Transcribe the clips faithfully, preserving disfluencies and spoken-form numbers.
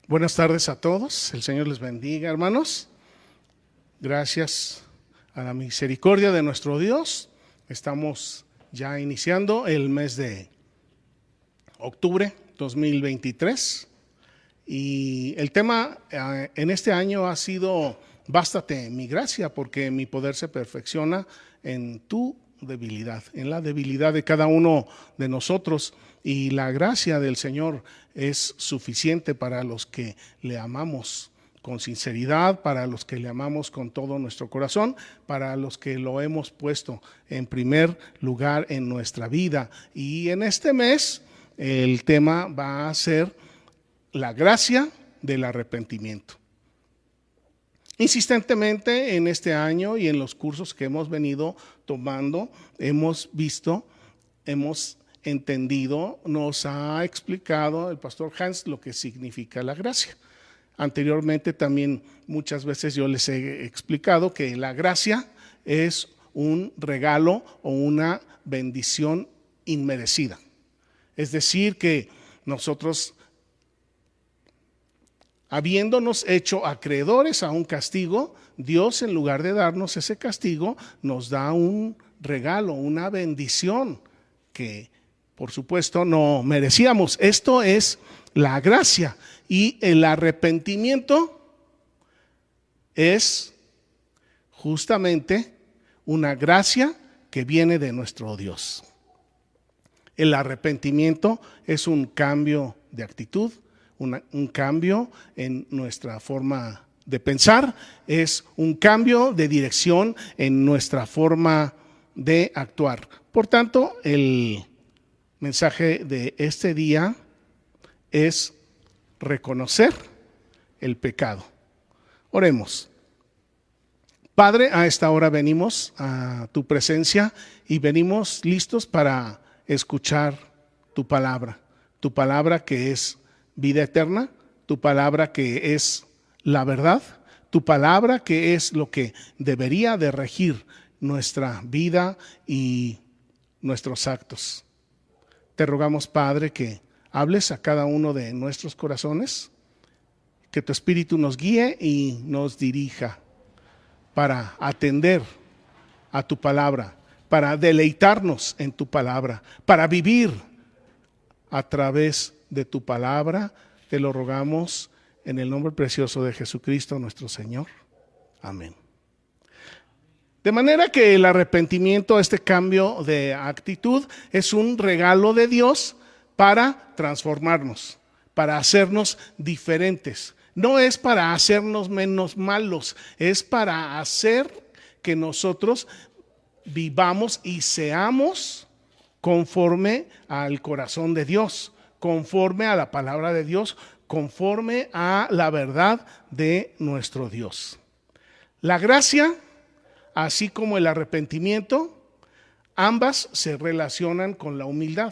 Buenas tardes a todos, el Señor les bendiga, hermanos. Gracias a la misericordia de nuestro Dios, estamos ya iniciando el mes de octubre dos mil veintitrés y el tema eh, en este año ha sido bástate mi gracia, porque mi poder se perfecciona en tu debilidad, en la debilidad de cada uno de nosotros, y la gracia del Señor es suficiente para los que le amamos con sinceridad, para los que le amamos con todo nuestro corazón, para los que lo hemos puesto en primer lugar en nuestra vida. Y en este mes el tema va a ser la gracia del arrepentimiento. Insistentemente en este año y en los cursos que hemos venido tomando, hemos visto, hemos entendido, nos ha explicado el pastor Hans lo que significa la gracia. Anteriormente también muchas veces yo les he explicado que la gracia es un regalo o una bendición inmerecida. Es decir, que nosotros, habiéndonos hecho acreedores a un castigo, Dios, en lugar de darnos ese castigo, nos da un regalo, una bendición que por supuesto no merecíamos. Esto es la gracia, y el arrepentimiento es justamente una gracia que viene de nuestro Dios. El arrepentimiento es un cambio de actitud, una, un cambio en nuestra forma de pensar, es un cambio de dirección en nuestra forma de actuar. Por tanto, el mensaje de este día es reconocer el pecado. Oremos. Padre, a esta hora venimos a tu presencia y venimos listos para escuchar tu palabra, tu palabra que es vida eterna, tu palabra que es la verdad, tu palabra que es lo que debería de regir nuestra vida y nuestros actos. Te rogamos, Padre, que hables a cada uno de nuestros corazones, que tu Espíritu nos guíe y nos dirija para atender a tu palabra, para deleitarnos en tu palabra, para vivir a través de tu palabra. Te lo rogamos en el nombre precioso de Jesucristo nuestro Señor. Amén. De manera que el arrepentimiento, este cambio de actitud, es un regalo de Dios para transformarnos, para hacernos diferentes. No es para hacernos menos malos, es para hacer que nosotros vivamos y seamos conforme al corazón de Dios, conforme a la palabra de Dios, conforme a la verdad de nuestro Dios. La gracia, así como el arrepentimiento, ambas se relacionan con la humildad.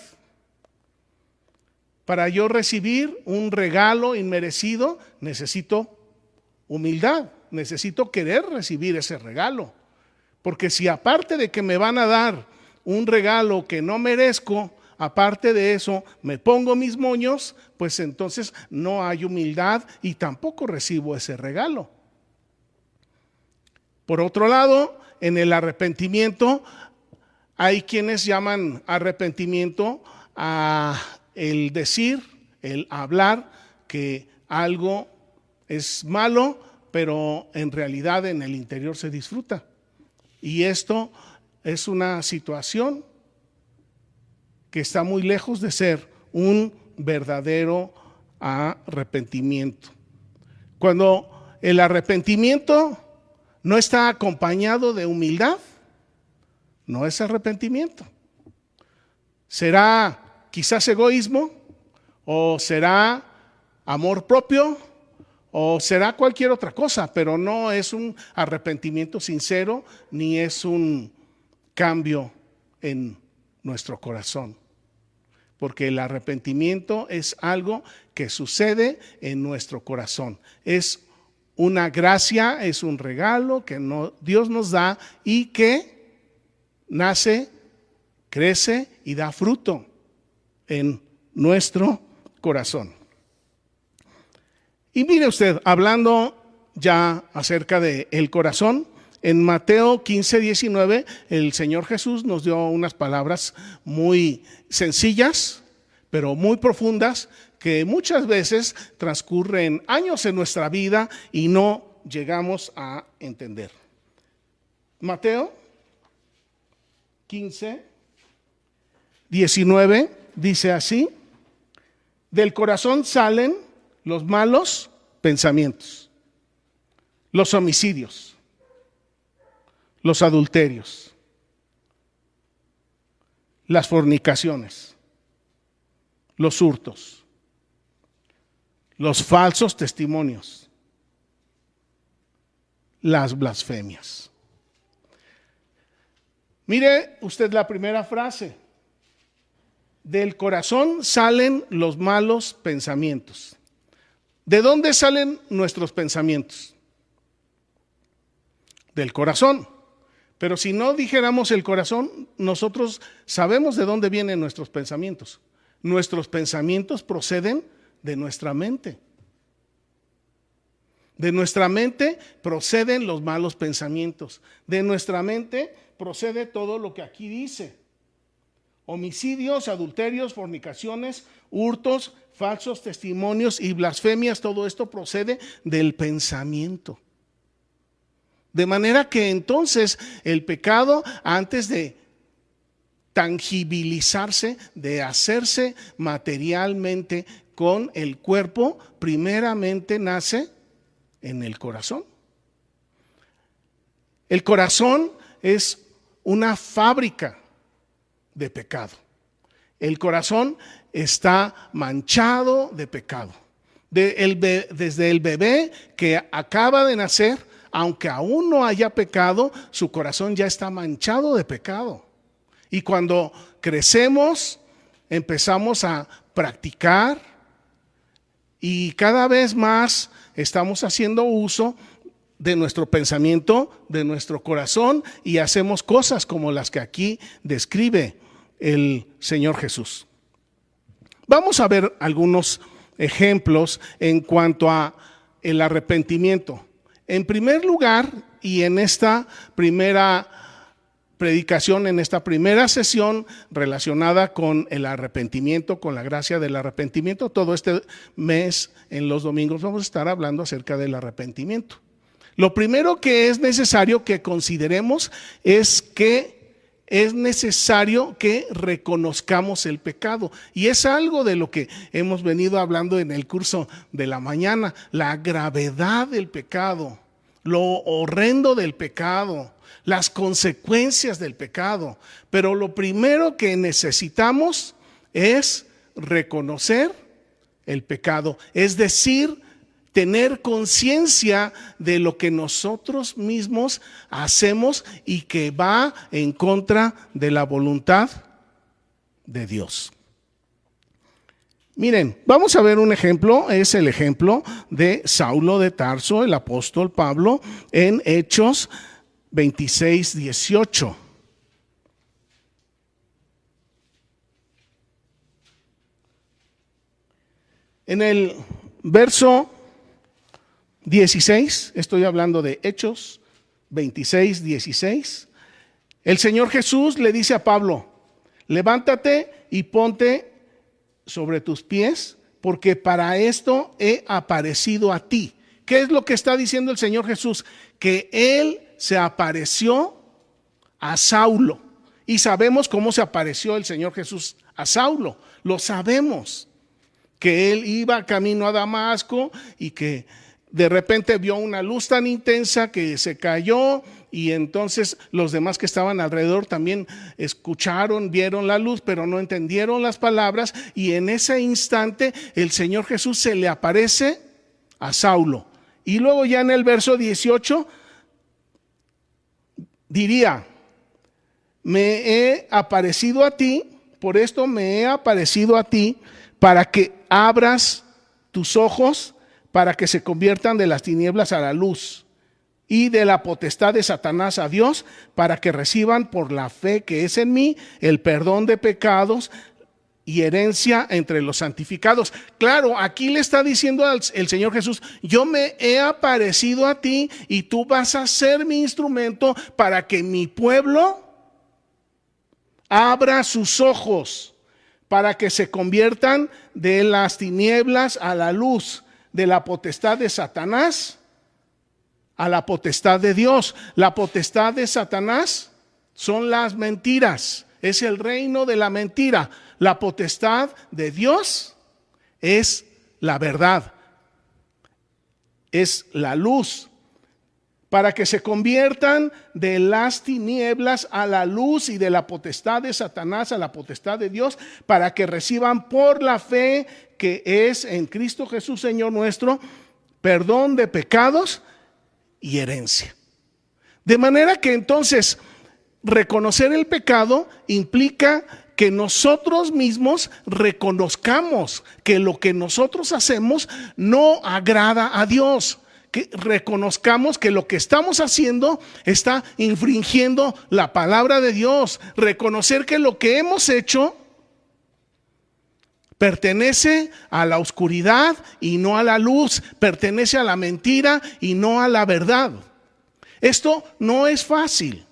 Para yo recibir un regalo inmerecido, necesito humildad, necesito querer recibir ese regalo. Porque si aparte de que me van a dar un regalo que no merezco, aparte de eso me pongo mis moños, pues entonces no hay humildad y tampoco recibo ese regalo. Por otro lado, en el arrepentimiento, hay quienes llaman arrepentimiento a el decir, el hablar que algo es malo, pero en realidad en el interior se disfruta. Y esto es una situación que está muy lejos de ser un verdadero arrepentimiento. Cuando el arrepentimiento no está acompañado de humildad, no es arrepentimiento. Será quizás egoísmo, o será amor propio, o será cualquier otra cosa, pero no es un arrepentimiento sincero, ni es un cambio en nuestro corazón. Porque el arrepentimiento es algo que sucede en nuestro corazón. Es una gracia, es un regalo que no, Dios nos da y que nace, crece y da fruto en nuestro corazón. Y mire usted, hablando ya acerca del corazón, en Mateo quince, diecinueve, el Señor Jesús nos dio unas palabras muy sencillas, pero muy profundas, que muchas veces transcurren años en nuestra vida y no llegamos a entender. Mateo quince, diecinueve dice así: del corazón salen los malos pensamientos, los homicidios, los adulterios, las fornicaciones, los hurtos, los falsos testimonios, las blasfemias. Mire usted la primera frase: del corazón salen los malos pensamientos. ¿De dónde salen nuestros pensamientos? Del corazón. Pero si no dijéramos el corazón, nosotros sabemos de dónde vienen nuestros pensamientos. Nuestros pensamientos proceden de nuestra mente. De nuestra mente proceden los malos pensamientos. De nuestra mente procede todo lo que aquí dice: homicidios, adulterios, fornicaciones, hurtos, falsos testimonios y blasfemias. Todo esto procede del pensamiento. De manera que entonces el pecado, antes de tangibilizarse, de hacerse materialmente con el cuerpo, primeramente nace en el corazón. El corazón es una fábrica de pecado. El corazón está manchado de pecado. De el be- desde el bebé que acaba de nacer, aunque aún no haya pecado, su corazón ya está manchado de pecado. Y cuando crecemos, empezamos a practicar y cada vez más estamos haciendo uso de nuestro pensamiento, de nuestro corazón, y hacemos cosas como las que aquí describe el Señor Jesús. Vamos a ver algunos ejemplos en cuanto a el arrepentimiento. En primer lugar, y en esta primera predicación, en esta primera sesión relacionada con el arrepentimiento, con la gracia del arrepentimiento, todo este mes en los domingos vamos a estar hablando acerca del arrepentimiento. Lo primero que es necesario que consideremos es que es necesario que reconozcamos el pecado. Y es algo de lo que hemos venido hablando en el curso de la mañana: la gravedad del pecado, lo horrendo del pecado, las consecuencias del pecado. Pero lo primero que necesitamos es reconocer el pecado, es decir, tener conciencia de lo que nosotros mismos hacemos y que va en contra de la voluntad de Dios. Miren, vamos a ver un ejemplo, es el ejemplo de Saulo de Tarso, el apóstol Pablo, en Hechos veintiséis, dieciocho. En el verso dieciséis, estoy hablando de Hechos veintiséis, dieciséis, el Señor Jesús le dice a Pablo: levántate y ponte sobre tus pies, porque para esto he aparecido a ti. ¿Qué es lo que está diciendo el Señor Jesús? Que Él se apareció a Saulo. Y sabemos cómo se apareció el Señor Jesús a Saulo. Lo sabemos, que Él iba camino a Damasco y que de repente vio una luz tan intensa que se cayó, y entonces los demás que estaban alrededor también escucharon, vieron la luz, pero no entendieron las palabras, y en ese instante el Señor Jesús se le aparece a Saulo. Y luego ya en el verso dieciocho diría: me he aparecido a ti, por esto me he aparecido a ti, para que abras tus ojos, para que se conviertan de las tinieblas a la luz y de la potestad de Satanás a Dios, para que reciban por la fe que es en mí el perdón de pecados y herencia entre los santificados. Claro, aquí le está diciendo al el Señor Jesús: yo me he aparecido a ti y tú vas a ser mi instrumento para que mi pueblo abra sus ojos, para que se conviertan de las tinieblas a la luz, de la potestad de Satanás a la potestad de Dios. La potestad de Satanás son las mentiras, es el reino de la mentira. La potestad de Dios es la verdad, es la luz, para que se conviertan de las tinieblas a la luz y de la potestad de Satanás a la potestad de Dios, para que reciban por la fe que es en Cristo Jesús Señor nuestro, perdón de pecados y herencia. De manera que entonces reconocer el pecado implica que nosotros mismos reconozcamos que lo que nosotros hacemos no agrada a Dios, que reconozcamos que lo que estamos haciendo está infringiendo la palabra de Dios, reconocer que lo que hemos hecho pertenece a la oscuridad y no a la luz, pertenece a la mentira y no a la verdad. Esto no es fácil.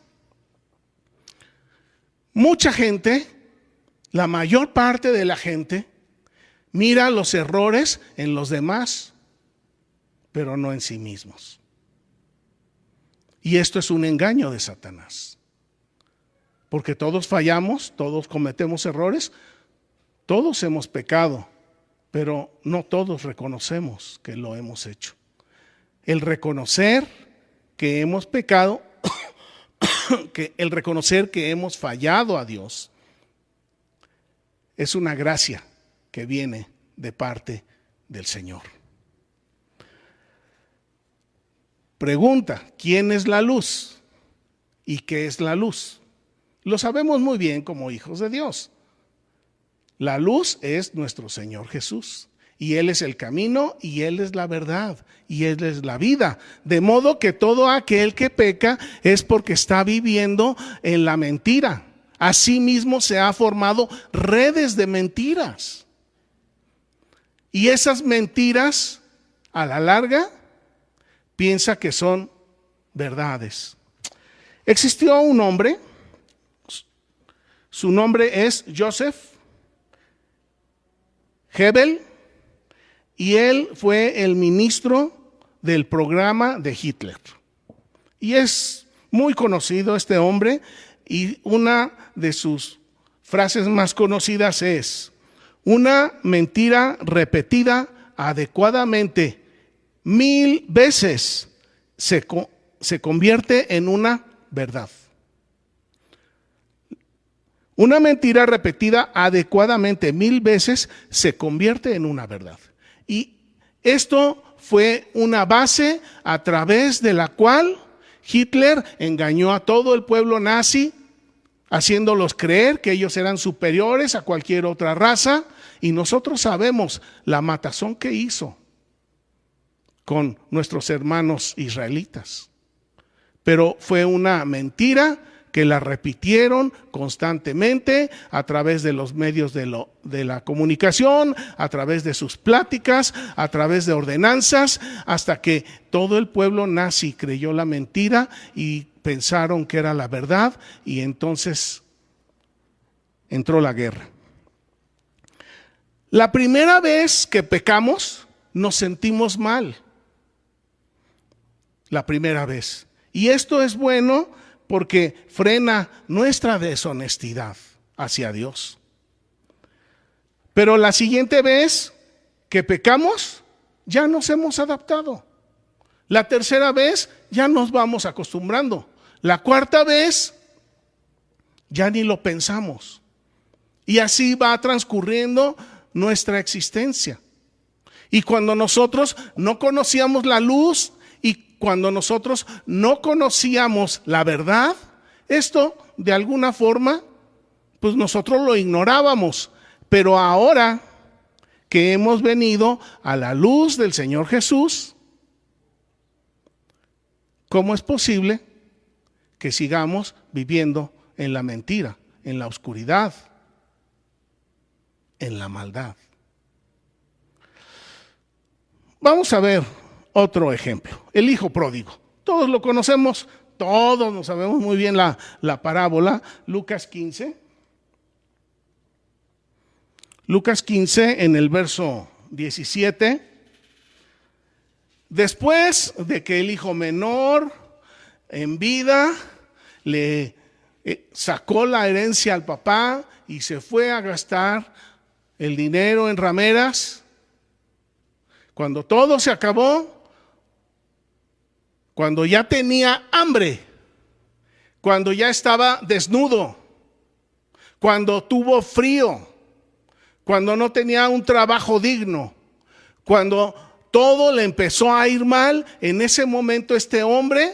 Mucha gente, la mayor parte de la gente, mira los errores en los demás, pero no en sí mismos. Y esto es un engaño de Satanás, porque todos fallamos, todos cometemos errores, todos hemos pecado, pero no todos reconocemos que lo hemos hecho. El reconocer que hemos pecado, que el reconocer que hemos fallado a Dios, es una gracia que viene de parte del Señor. Pregunta: ¿quién es la luz? ¿Y qué es la luz? Lo sabemos muy bien como hijos de Dios. La luz es nuestro Señor Jesús, y Él es el camino, y Él es la verdad, y Él es la vida. De modo que todo aquel que peca es porque está viviendo en la mentira. Asimismo se ha formado redes de mentiras. Y esas mentiras, a la larga, piensa que son verdades. Existió un hombre, su nombre es Joseph Goebbels, y él fue el ministro del programa de Hitler. Y es muy conocido este hombre, y una de sus frases más conocidas es: una mentira repetida adecuadamente mil veces se, se convierte en una verdad. Una mentira repetida adecuadamente mil veces se convierte en una verdad. Y esto fue una base a través de la cual Hitler engañó a todo el pueblo nazi, haciéndolos creer que ellos eran superiores a cualquier otra raza. Y nosotros sabemos la matazón que hizo con nuestros hermanos israelitas. Pero fue una mentira que la repitieron constantemente a través de los medios de, lo, de la comunicación, a través de sus pláticas, a través de ordenanzas, hasta que todo el pueblo nazi creyó la mentira y pensaron que era la verdad, y entonces entró la guerra. La primera vez que pecamos, nos sentimos mal. La primera vez. Y esto es bueno porque frena nuestra deshonestidad hacia Dios. Pero la siguiente vez que pecamos, ya nos hemos adaptado. La tercera vez, ya nos vamos acostumbrando. La cuarta vez, ya ni lo pensamos. Y así va transcurriendo nuestra existencia. Y cuando nosotros no conocíamos la luz, y cuando nosotros no conocíamos la verdad, esto de alguna forma, pues nosotros lo ignorábamos. Pero ahora que hemos venido a la luz del Señor Jesús, ¿cómo es posible que sigamos viviendo en la mentira, en la oscuridad? en la maldad. Vamos a ver otro ejemplo, el hijo pródigo. Todos lo conocemos, todos nos sabemos muy bien la, la parábola. Lucas quince. Lucas quince en el verso diecisiete. Después de que el hijo menor en vida le eh, sacó la herencia al papá y se fue a gastar el dinero en rameras, cuando todo se acabó, cuando ya tenía hambre, cuando ya estaba desnudo, cuando tuvo frío, cuando no tenía un trabajo digno, cuando todo le empezó a ir mal, en ese momento este hombre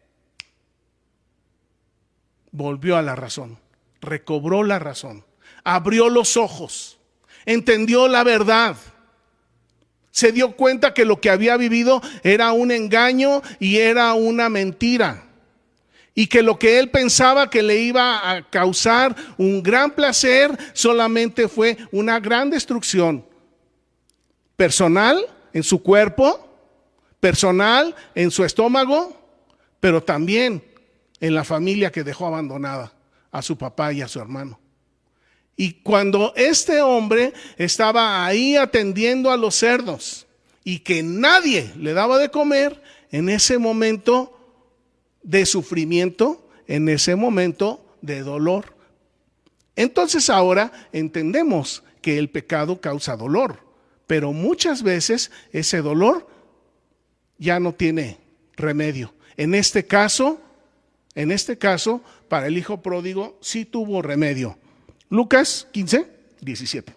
volvió a la razón, recobró la razón, abrió los ojos, entendió la verdad. Se dio cuenta que lo que había vivido era un engaño y era una mentira. Y que lo que él pensaba que le iba a causar un gran placer solamente fue una gran destrucción personal en su cuerpo, personal en su estómago, pero también en la familia que dejó abandonada a su papá y a su hermano. Y cuando este hombre estaba ahí atendiendo a los cerdos y que nadie le daba de comer, en ese momento de sufrimiento, en ese momento de dolor. Entonces ahora entendemos que el pecado causa dolor, pero muchas veces ese dolor ya no tiene remedio. En este caso, en este caso, para el hijo pródigo sí tuvo remedio. Lucas quince, diecisiete.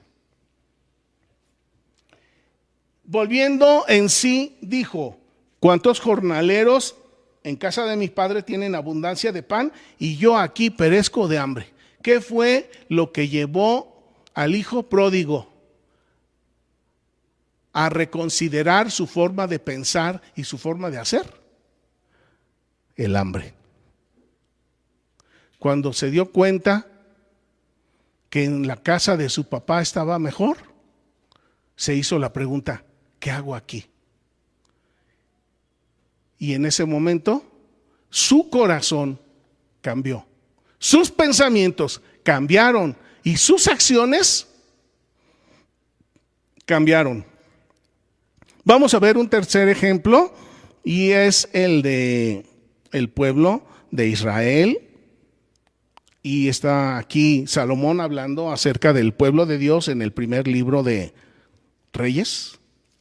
Volviendo en sí, dijo: ¿cuántos jornaleros en casa de mi padre tienen abundancia de pan y yo aquí perezco de hambre? ¿Qué fue lo que llevó al hijo pródigo a reconsiderar su forma de pensar y su forma de hacer? El hambre. Cuando se dio cuenta que en la casa de su papá estaba mejor, se hizo la pregunta: ¿qué hago aquí? Y en ese momento su corazón cambió, sus pensamientos cambiaron y sus acciones cambiaron. Vamos a ver un tercer ejemplo y es el de el pueblo de Israel. Y está aquí Salomón hablando acerca del pueblo de Dios en el primer libro de Reyes.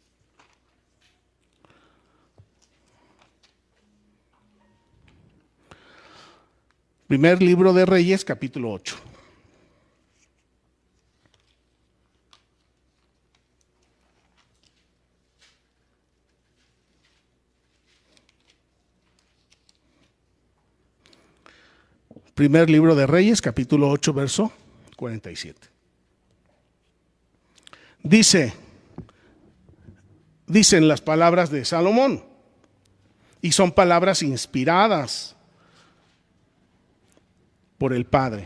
Primer libro de Reyes, capítulo ocho. Primer libro de Reyes, capítulo ocho, verso cuarenta y siete. Dice, dicen las palabras de Salomón, y son palabras inspiradas por el Padre.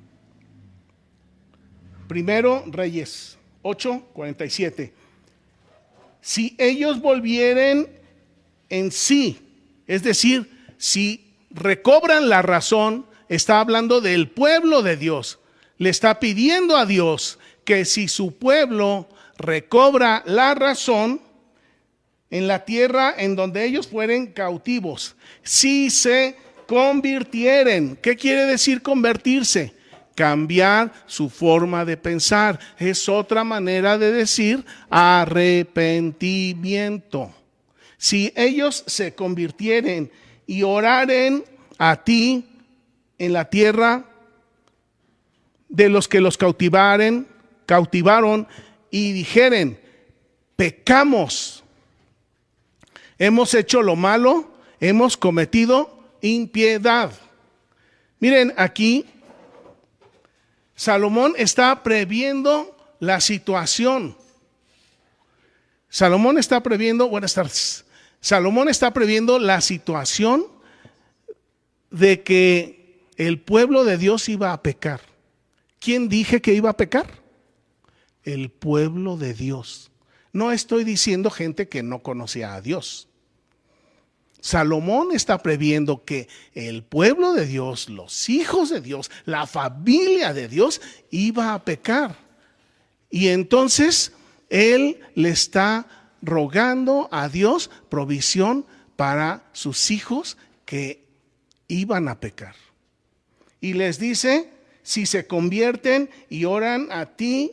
Primero Reyes ocho, cuarenta y siete. Si ellos volvieren en sí, es decir, si recobran la razón, está hablando del pueblo de Dios. Le está pidiendo a Dios que si su pueblo recobra la razón en la tierra en donde ellos fueren cautivos, si se convirtieren. ¿Qué quiere decir convertirse? Cambiar su forma de pensar. Es otra manera de decir arrepentimiento. Si ellos se convirtieren y oraren a ti en la tierra de los que los cautivaren, cautivaron y dijeren: pecamos, hemos hecho lo malo, hemos cometido impiedad. Miren, aquí Salomón está previendo la situación. Salomón está previendo, buenas tardes, Salomón está previendo la situación de que el pueblo de Dios iba a pecar. ¿Quién dije que iba a pecar? el pueblo de Dios. No estoy diciendo gente que no conocía a Dios. Salomón está previendo que el pueblo de Dios, los hijos de Dios, la familia de Dios iba a pecar. Y entonces él le está rogando a Dios provisión para sus hijos que iban a pecar. Y les dice, si se convierten y oran a ti,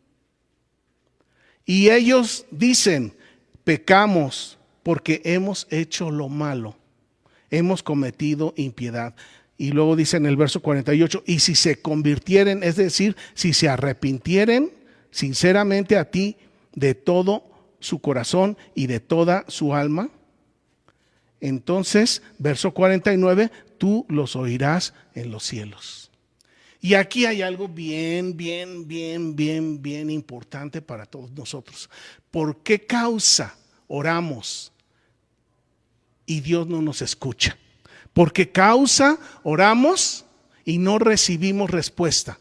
y ellos dicen, pecamos porque hemos hecho lo malo, hemos cometido impiedad. Y luego dice en el verso cuarenta y ocho, y si se convirtieren, es decir, si se arrepintieren sinceramente a ti de todo su corazón y de toda su alma, entonces, verso cuarenta y nueve, tú los oirás en los cielos. Y aquí hay algo bien, bien, bien, bien, bien importante para todos nosotros. ¿Por qué causa oramos y Dios no nos escucha? ¿Por qué causa oramos y no recibimos respuesta?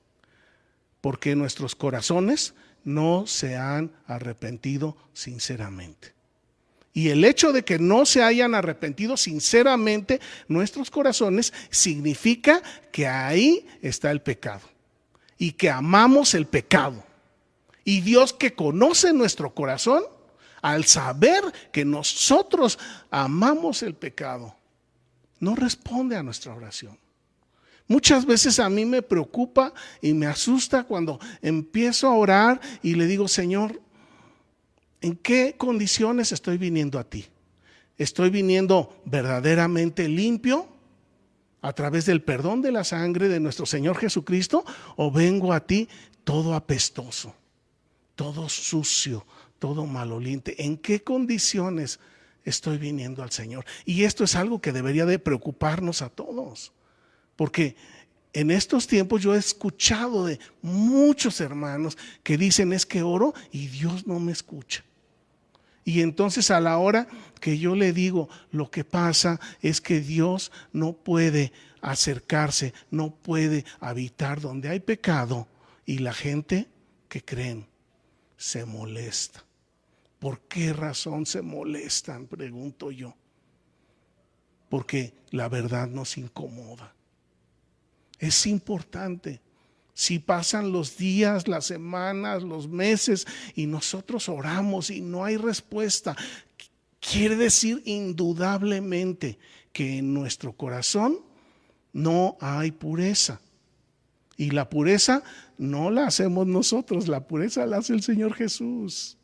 Porque nuestros corazones no se han arrepentido sinceramente. Y el hecho de que no se hayan arrepentido sinceramente nuestros corazones significa que ahí está el pecado y que amamos el pecado. Y Dios, que conoce nuestro corazón, al saber que nosotros amamos el pecado, no responde a nuestra oración. Muchas veces a mí me preocupa y me asusta cuando empiezo a orar y le digo, Señor, ¿en qué condiciones estoy viniendo a ti? ¿Estoy viniendo verdaderamente limpio a través del perdón de la sangre de nuestro Señor Jesucristo? ¿O vengo a ti todo apestoso, todo sucio, todo maloliente? ¿En qué condiciones estoy viniendo al Señor? Y esto es algo que debería de preocuparnos a todos. Porque en estos tiempos yo he escuchado de muchos hermanos que dicen, es que oro y Dios no me escucha. Y entonces a la hora que yo le digo, lo que pasa es que Dios no puede acercarse, no puede habitar donde hay pecado. Y la gente que creen se molesta. ¿Por qué razón se molestan? Pregunto yo. Porque la verdad nos incomoda. Es importante. Si pasan los días, las semanas, los meses y nosotros oramos y no hay respuesta, quiere decir indudablemente que en nuestro corazón no hay pureza. Y la pureza no la hacemos nosotros, la pureza la hace el Señor Jesús.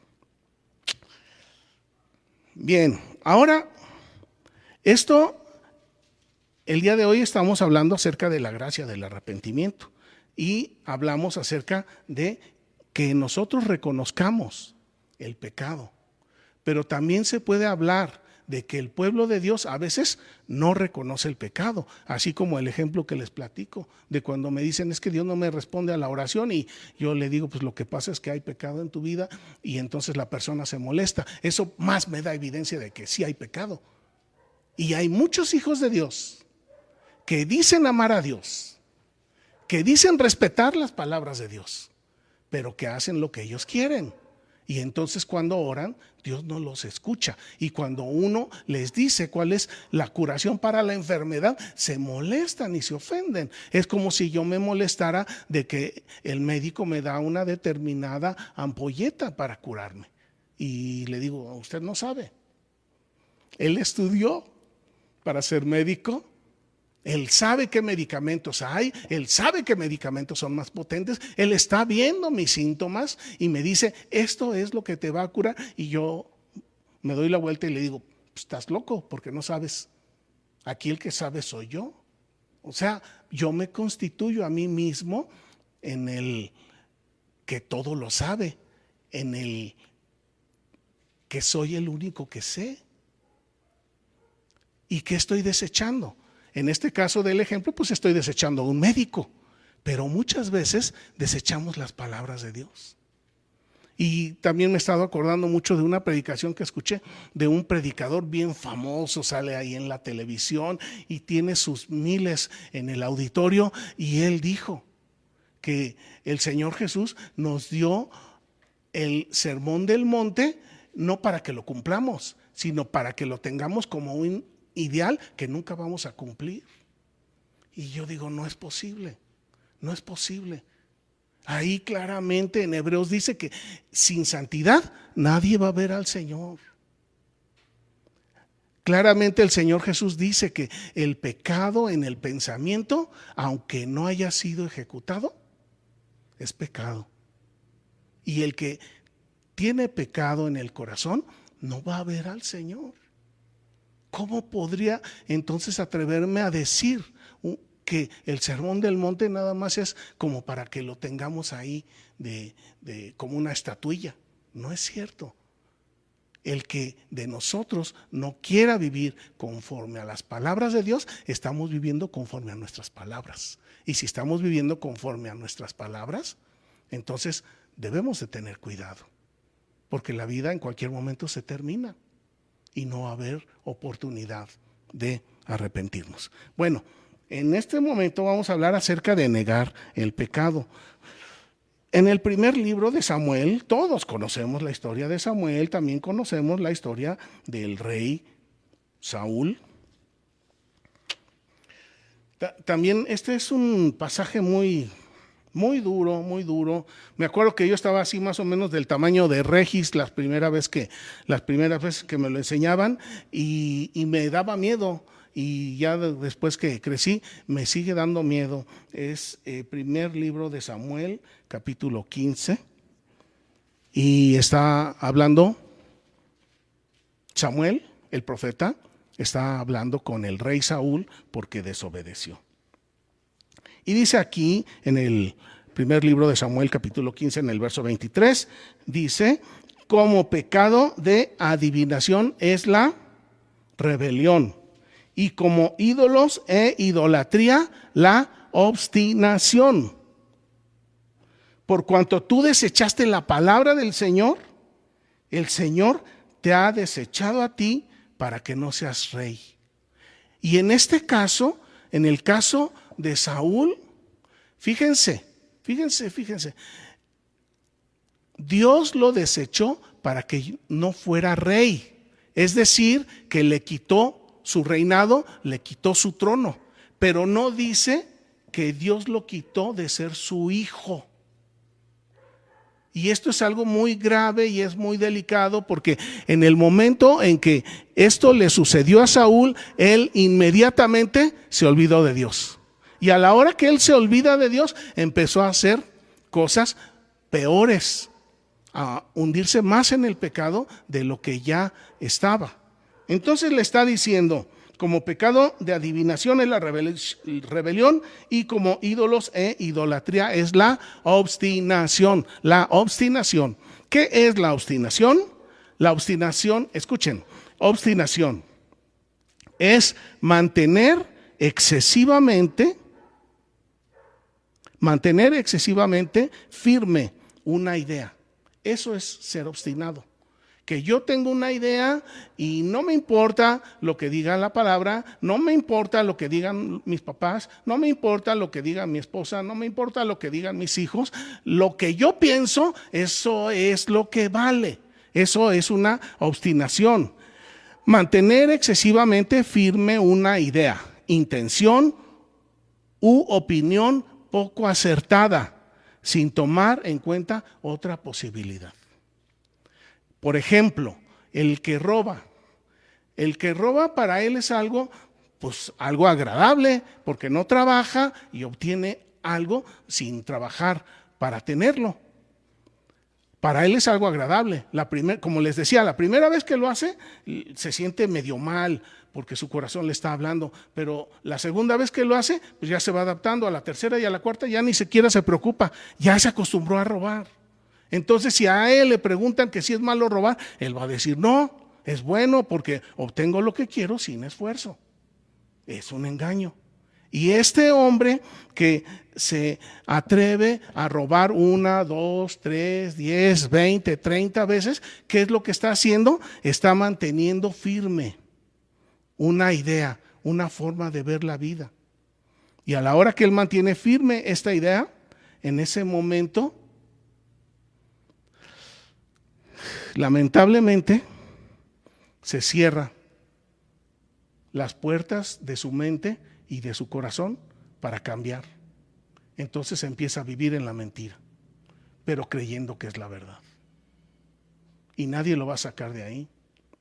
Bien, ahora esto, el día de hoy estamos hablando acerca de la gracia del arrepentimiento. Y hablamos acerca de que nosotros reconozcamos el pecado. Pero también se puede hablar de que el pueblo de Dios a veces no reconoce el pecado. Así como el ejemplo que les platico de cuando me dicen es que Dios no me responde a la oración. Y yo le digo, pues lo que pasa es que hay pecado en tu vida y entonces la persona se molesta. Eso más me da evidencia de que sí hay pecado. Y hay muchos hijos de Dios que dicen amar a Dios, que dicen respetar las palabras de Dios, pero que hacen lo que ellos quieren. Y entonces cuando oran, Dios no los escucha. Y cuando uno les dice cuál es la curación para la enfermedad, se molestan y se ofenden. Es como si yo me molestara de que el médico me da una determinada ampolleta para curarme. Y le digo, usted no sabe. Él estudió para ser médico. Él sabe qué medicamentos hay, él sabe qué medicamentos son más potentes, él está viendo mis síntomas y me dice, esto es lo que te va a curar. Y yo me doy la vuelta y le digo, estás loco porque no sabes. Aquí el que sabe soy yo. O sea, yo me constituyo a mí mismo en el que todo lo sabe, en el que soy el único que sé. ¿Y qué estoy desechando? En este caso del ejemplo, pues estoy desechando a un médico, pero muchas veces desechamos las palabras de Dios. Y también me he estado acordando mucho de una predicación que escuché de un predicador bien famoso, sale ahí en la televisión y tiene sus miles en el auditorio, y él dijo que el Señor Jesús nos dio el sermón del monte, no para que lo cumplamos, sino para que lo tengamos como un ideal que nunca vamos a cumplir. Y yo digo, no es posible, no es posible. Ahí claramente en Hebreos dice que sin santidad nadie va a ver al Señor. Claramente el Señor Jesús dice que el pecado en el pensamiento, aunque no haya sido ejecutado, es pecado. Y el que tiene pecado en el corazón no va a ver al Señor. ¿Cómo podría entonces atreverme a decir que el sermón del monte nada más es como para que lo tengamos ahí de, de, como una estatuilla? No es cierto. El que de nosotros no quiera vivir conforme a las palabras de Dios, estamos viviendo conforme a nuestras palabras. Y si estamos viviendo conforme a nuestras palabras, entonces debemos de tener cuidado, porque la vida en cualquier momento se termina y no va a haber oportunidad de arrepentirnos. Bueno, en este momento vamos a hablar acerca de negar el pecado. En el primer libro de Samuel, todos conocemos la historia de Samuel, también conocemos la historia del rey Saúl. También este es un pasaje muy, muy duro, muy duro. Me acuerdo que yo estaba así más o menos del tamaño de Regis las primeras veces que, las primeras veces que me lo enseñaban y, y me daba miedo. Y ya después que crecí, me sigue dando miedo. Es el primer libro de Samuel, capítulo quince. Y está hablando Samuel, el profeta, está hablando con el rey Saúl porque desobedeció. Y dice aquí, en el primer libro de Samuel, capítulo quince, en el verso veintitrés, dice, como pecado de adivinación es la rebelión, y como ídolos e idolatría la obstinación. Por cuanto tú desechaste la palabra del Señor, el Señor te ha desechado a ti para que no seas rey. Y en este caso, en el caso de Saúl, fíjense, fíjense, fíjense, Dios lo desechó para que no fuera rey. Es decir, que le quitó su reinado, le quitó su trono, pero no dice que Dios lo quitó de ser su hijo. Y esto es algo muy grave y es muy delicado, porque en el momento en que esto le sucedió a Saúl, él inmediatamente se olvidó de Dios. Y a la hora que él se olvida de Dios, empezó a hacer cosas peores, a hundirse más en el pecado de lo que ya estaba. Entonces le está diciendo, como pecado de adivinación es la rebelión y como ídolos e idolatría es la obstinación. La obstinación. ¿Qué es la obstinación? La obstinación, escuchen, obstinación es mantener excesivamente, mantener excesivamente firme una idea. Eso es ser obstinado. Que yo tengo una idea y no me importa lo que diga la palabra, no me importa lo que digan mis papás, no me importa lo que diga mi esposa, no me importa lo que digan mis hijos. Lo que yo pienso, eso es lo que vale. Eso es una obstinación. Mantener excesivamente firme una idea, intención u opinión poco acertada, sin tomar en cuenta otra posibilidad. Por ejemplo, el que roba. El que roba para él es algo, pues algo agradable, porque no trabaja y obtiene algo sin trabajar para tenerlo. Para él es algo agradable. La primer, como les decía, la primera vez que lo hace, se siente medio mal, porque su corazón le está hablando, pero la segunda vez que lo hace, pues ya se va adaptando. A la tercera y a la cuarta ya ni siquiera se preocupa, ya se acostumbró a robar. Entonces, si a él le preguntan que si es malo robar, él va a decir, no, es bueno porque obtengo lo que quiero sin esfuerzo. Es un engaño. Y este hombre que se atreve a robar una, dos, tres, diez, veinte, treinta veces, ¿qué es lo que está haciendo? Está manteniendo firme una idea, una forma de ver la vida. Y a la hora que él mantiene firme esta idea, en ese momento, lamentablemente, se cierra las puertas de su mente y de su corazón para cambiar. Entonces empieza a vivir en la mentira, pero creyendo que es la verdad. Y nadie lo va a sacar de ahí.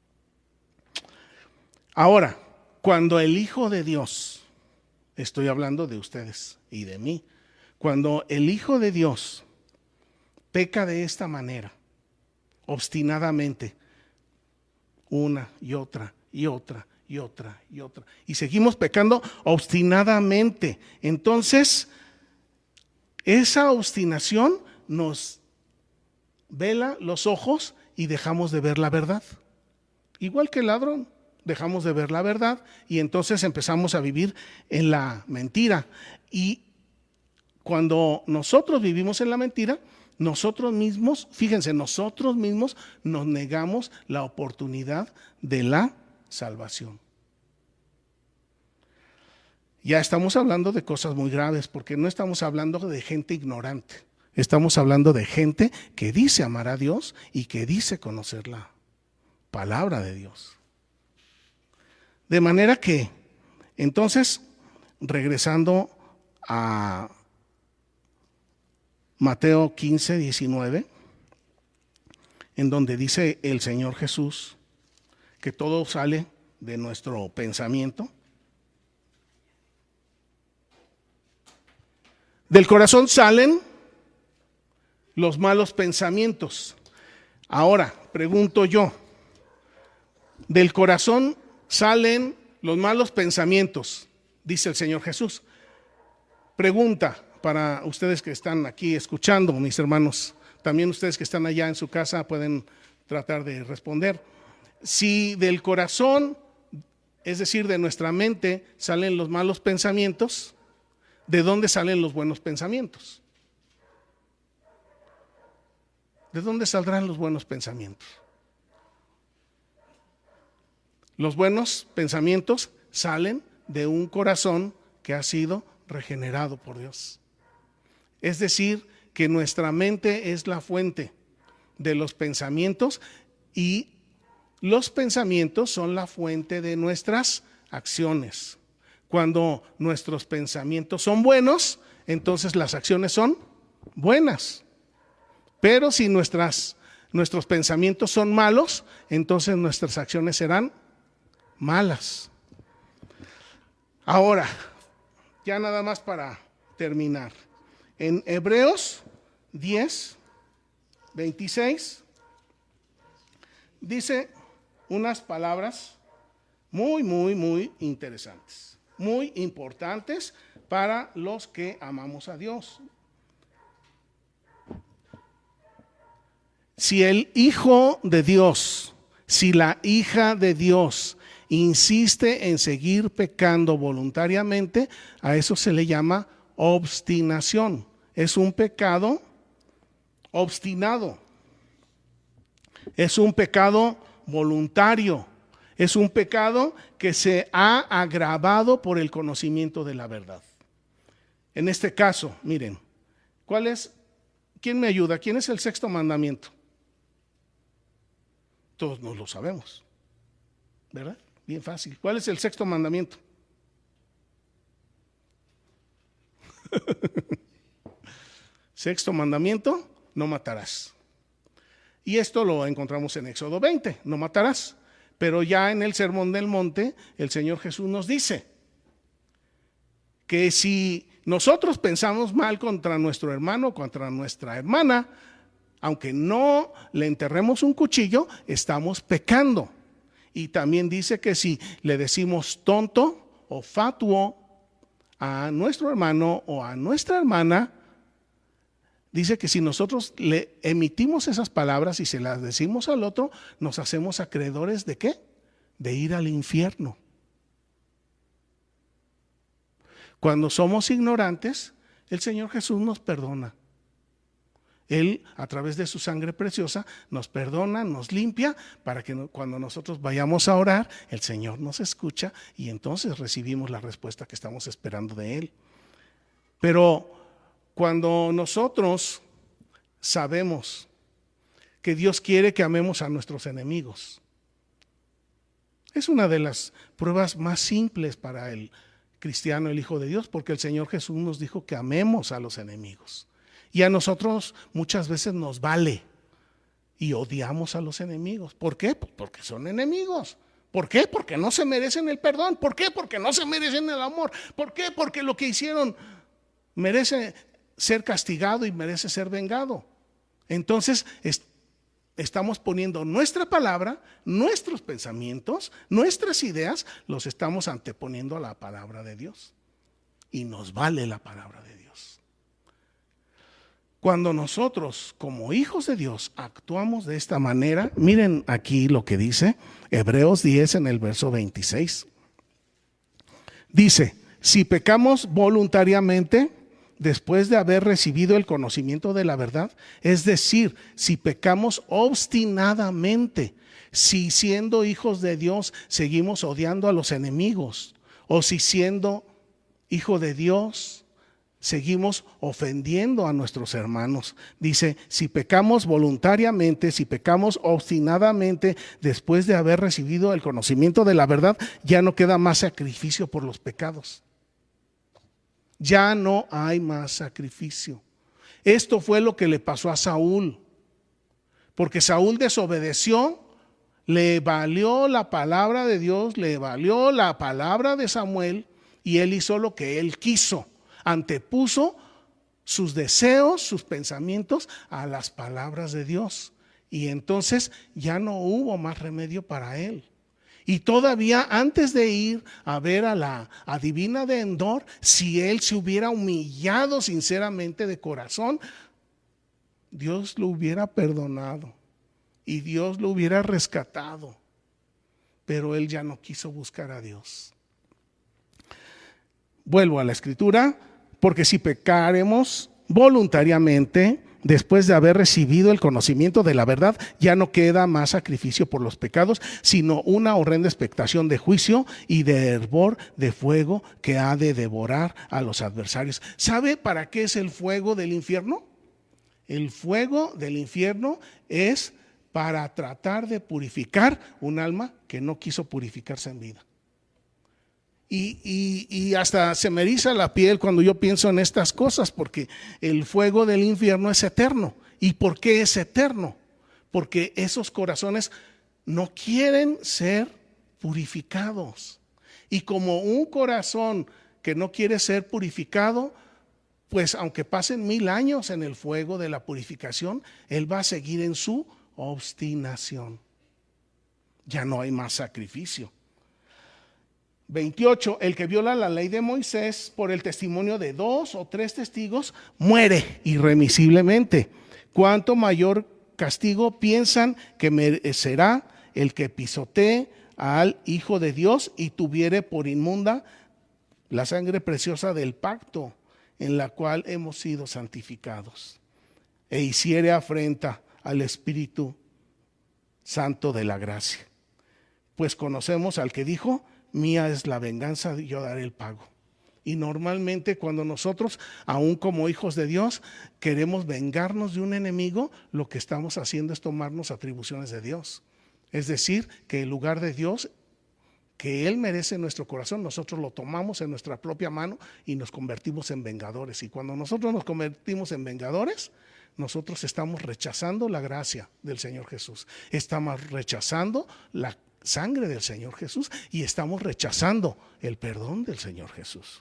Ahora, cuando el Hijo de Dios, estoy hablando de ustedes y de mí, cuando el Hijo de Dios peca de esta manera, obstinadamente, una y otra y otra y otra y otra, y seguimos pecando obstinadamente, entonces esa obstinación nos vela los ojos y dejamos de ver la verdad. Igual que el ladrón, dejamos de ver la verdad y entonces empezamos a vivir en la mentira. Y cuando nosotros vivimos en la mentira, nosotros mismos, fíjense, nosotros mismos nos negamos la oportunidad de la salvación. Ya estamos hablando de cosas muy graves, porque no estamos hablando de gente ignorante. Estamos hablando de gente que dice amar a Dios y que dice conocer la palabra de Dios. De manera que, entonces, regresando a Mateo quince, diecinueve, en donde dice el Señor Jesús que todo sale de nuestro pensamiento. Del corazón salen los malos pensamientos. Ahora, pregunto yo, del corazón salen los malos pensamientos, dice el Señor Jesús. Pregunta para ustedes que están aquí escuchando, mis hermanos, también ustedes que están allá en su casa pueden tratar de responder. Si del corazón, es decir, de nuestra mente, salen los malos pensamientos, ¿de dónde salen los buenos pensamientos? ¿De dónde saldrán los buenos pensamientos? Los buenos pensamientos salen de un corazón que ha sido regenerado por Dios. Es decir, que nuestra mente es la fuente de los pensamientos y los pensamientos son la fuente de nuestras acciones. Cuando nuestros pensamientos son buenos, entonces las acciones son buenas. Pero si nuestras, nuestros pensamientos son malos, entonces nuestras acciones serán malas. Ahora, ya nada más para terminar. En Hebreos diez, veintiséis, dice unas palabras muy, muy, muy interesantes, muy importantes para los que amamos a Dios. Si el Hijo de Dios, si la hija de Dios insiste en seguir pecando voluntariamente, a eso se le llama obstinación. Es un pecado obstinado. Es un pecado voluntario. Es un pecado que se ha agravado por el conocimiento de la verdad. En este caso, miren, ¿cuál es? ¿Quién me ayuda? ¿Quién es el sexto mandamiento? Todos nos lo sabemos, ¿verdad? Bien fácil. ¿Cuál es el sexto mandamiento? Sexto mandamiento, no matarás. Y esto lo encontramos en Éxodo veinte, no matarás. Pero ya en el Sermón del Monte, el Señor Jesús nos dice que si nosotros pensamos mal contra nuestro hermano, contra nuestra hermana, aunque no le enterremos un cuchillo, estamos pecando. Y también dice que si le decimos tonto o fatuo a nuestro hermano o a nuestra hermana, dice que si nosotros le emitimos esas palabras y se las decimos al otro, nos hacemos acreedores ¿de qué? De ir al infierno. Cuando somos ignorantes, el Señor Jesús nos perdona. Él, a través de su sangre preciosa, nos perdona, nos limpia, para que no, cuando nosotros vayamos a orar, el Señor nos escucha y entonces recibimos la respuesta que estamos esperando de Él. Pero Cuando nosotros sabemos que Dios quiere que amemos a nuestros enemigos, es una de las pruebas más simples para el cristiano, el Hijo de Dios, porque el Señor Jesús nos dijo que amemos a los enemigos. Y a nosotros muchas veces nos vale y odiamos a los enemigos. ¿Por qué? Pues porque son enemigos. ¿Por qué? Porque no se merecen el perdón. ¿Por qué? Porque no se merecen el amor. ¿Por qué? Porque lo que hicieron merece ser castigado y merece ser vengado. Entonces es, estamos poniendo nuestra palabra, nuestros pensamientos, nuestras ideas, los estamos anteponiendo a la palabra de Dios. Y nos vale la palabra de Dios. Cuando nosotros, como hijos de Dios, actuamos de esta manera, miren aquí lo que dice Hebreos diez en el verso veintiséis. Dice, si pecamos voluntariamente, después de haber recibido el conocimiento de la verdad, es decir, si pecamos obstinadamente, si siendo hijos de Dios seguimos odiando a los enemigos, o si siendo hijo de Dios seguimos ofendiendo a nuestros hermanos. Dice, si pecamos voluntariamente, si pecamos obstinadamente, después de haber recibido el conocimiento de la verdad, ya no queda más sacrificio por los pecados. Ya no hay más sacrificio. Esto fue lo que le pasó a Saúl, porque Saúl desobedeció, le valió la palabra de Dios, le valió la palabra de Samuel, y él hizo lo que él quiso. Antepuso sus deseos, sus pensamientos a las palabras de Dios. Y entonces ya no hubo más remedio para él. Y todavía antes de ir a ver a la adivina de Endor, si él se hubiera humillado sinceramente de corazón, Dios lo hubiera perdonado y Dios lo hubiera rescatado. Pero él ya no quiso buscar a Dios. Vuelvo a la escritura, porque si pecaremos voluntariamente, después de haber recibido el conocimiento de la verdad, ya no queda más sacrificio por los pecados, sino una horrenda expectación de juicio y de hervor de fuego que ha de devorar a los adversarios. ¿Sabe para qué es el fuego del infierno? El fuego del infierno es para tratar de purificar un alma que no quiso purificarse en vida. Y, y, y hasta se me eriza la piel cuando yo pienso en estas cosas, porque el fuego del infierno es eterno. ¿Y por qué es eterno? Porque esos corazones no quieren ser purificados. Y como un corazón que no quiere ser purificado, pues aunque pasen mil años en el fuego de la purificación, él va a seguir en su obstinación. Ya no hay más sacrificio. veintiocho, el que viola la ley de Moisés por el testimonio de dos o tres testigos muere irremisiblemente. ¿Cuánto mayor castigo piensan que merecerá el que pisotee al Hijo de Dios y tuviere por inmunda la sangre preciosa del pacto en la cual hemos sido santificados, e hiciere afrenta al Espíritu Santo de la gracia? Pues conocemos al que dijo: mía es la venganza, yo daré el pago. Y normalmente cuando nosotros, aún como hijos de Dios, queremos vengarnos de un enemigo, lo que estamos haciendo es tomarnos atribuciones de Dios. Es decir, que el lugar de Dios, que Él merece en nuestro corazón, nosotros lo tomamos en nuestra propia mano y nos convertimos en vengadores. Y cuando nosotros nos convertimos en vengadores, nosotros estamos rechazando la gracia del Señor Jesús. Estamos rechazando la sangre del Señor Jesús y estamos rechazando el perdón del Señor Jesús.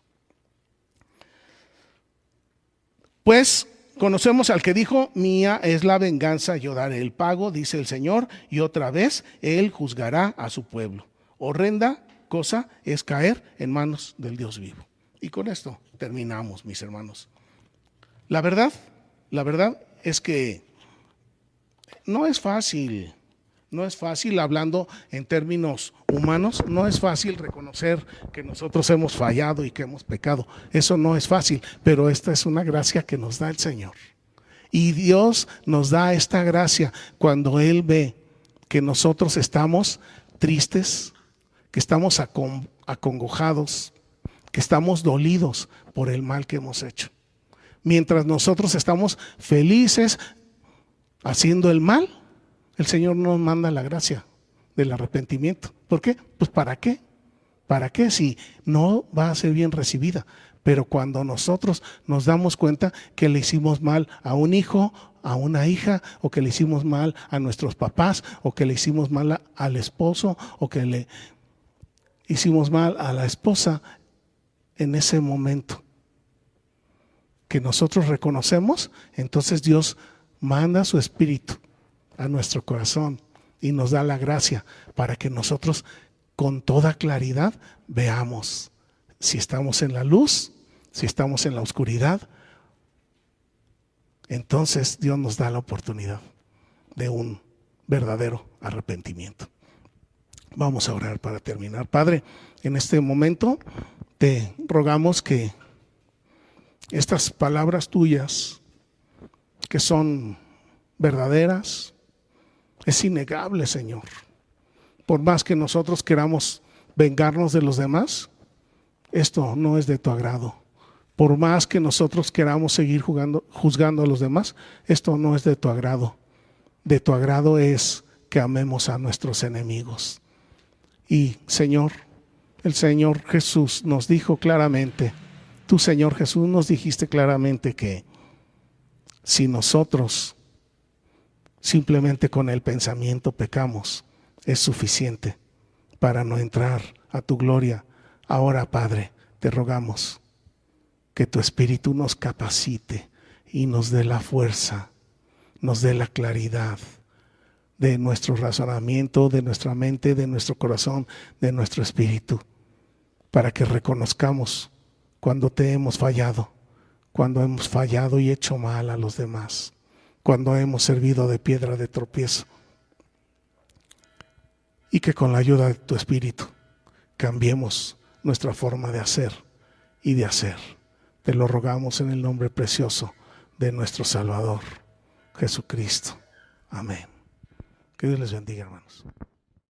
Pues conocemos al que dijo: mía es la venganza, yo daré el pago, dice el Señor, y otra vez Él juzgará a su pueblo. Horrenda cosa es caer en manos del Dios vivo. Y con esto terminamos, mis hermanos. La verdad, la verdad es que no es fácil. No es fácil, hablando en términos humanos, no es fácil reconocer que nosotros hemos fallado y que hemos pecado. Eso no es fácil, pero esta es una gracia que nos da el Señor. Y Dios nos da esta gracia cuando Él ve que nosotros estamos tristes, que estamos acongojados, que estamos dolidos por el mal que hemos hecho. Mientras nosotros estamos felices haciendo el mal, el Señor nos manda la gracia del arrepentimiento. ¿Por qué? Pues ¿para qué? ¿Para qué? Si no va a ser bien recibida. Pero cuando nosotros nos damos cuenta que le hicimos mal a un hijo, a una hija, o que le hicimos mal a nuestros papás, o que le hicimos mal a, al esposo, o que le hicimos mal a la esposa, en ese momento que nosotros reconocemos, entonces Dios manda su Espíritu a nuestro corazón y nos da la gracia para que nosotros con toda claridad veamos si estamos en la luz, si estamos en la oscuridad. Entonces Dios nos da la oportunidad de un verdadero arrepentimiento. Vamos a orar para terminar. Padre, en este momento te rogamos que estas palabras tuyas, que son verdaderas, es innegable, Señor. Por más que nosotros queramos vengarnos de los demás, esto no es de tu agrado. Por más que nosotros queramos seguir jugando, juzgando a los demás, esto no es de tu agrado. De tu agrado es que amemos a nuestros enemigos. Y, Señor, el Señor Jesús nos dijo claramente, tú, Señor Jesús, nos dijiste claramente que si nosotros simplemente con el pensamiento pecamos, es suficiente para no entrar a tu gloria. Ahora, Padre, te rogamos que tu Espíritu nos capacite y nos dé la fuerza, nos dé la claridad de nuestro razonamiento, de nuestra mente, de nuestro corazón, de nuestro espíritu, para que reconozcamos cuando te hemos fallado, cuando hemos fallado y hecho mal a los demás, cuando hemos servido de piedra de tropiezo, y que con la ayuda de tu Espíritu cambiemos nuestra forma de hacer y de hacer. Te lo rogamos en el nombre precioso de nuestro Salvador, Jesucristo. Amén. Que Dios les bendiga, hermanos.